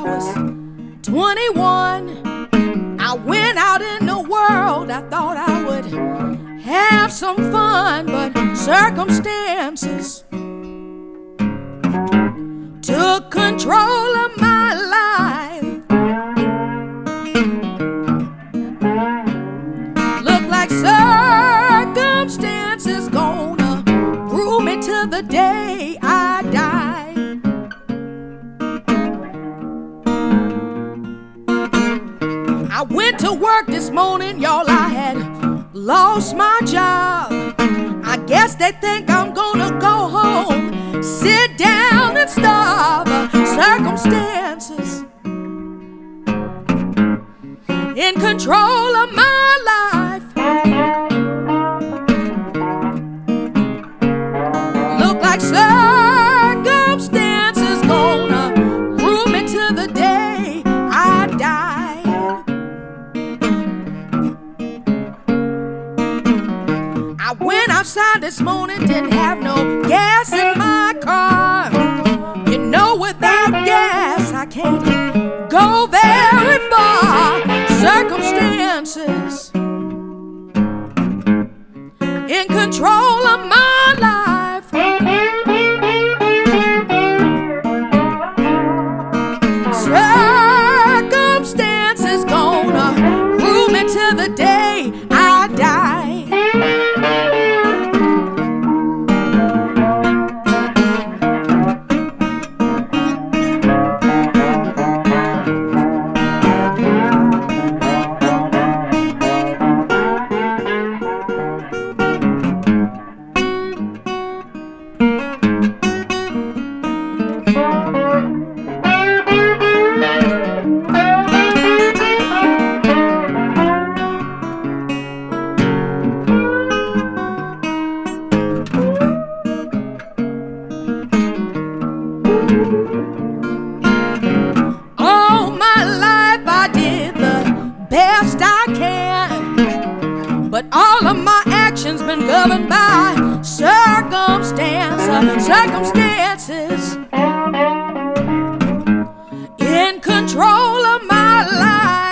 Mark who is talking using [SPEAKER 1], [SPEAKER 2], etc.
[SPEAKER 1] was 21, I went out in the world. I thought I would have some fun, but circumstances took control of my life. Look like circumstances gonna rule me to the day I die. I went to work this morning, y'all. I had lost my job. I guess they think I'm gonna go home, sit down and starve. Circumstances in control of my life. Look like circumstances gonna rule me to the day I die. I went outside this morning, didn't have no gas in my car. You know, without gas I can't go very far. Circumstances in control of my life. Circumstances gonna rule me to the day I die. All my life I did the best I can, but all of my actions been governed by circumstances in control of my life.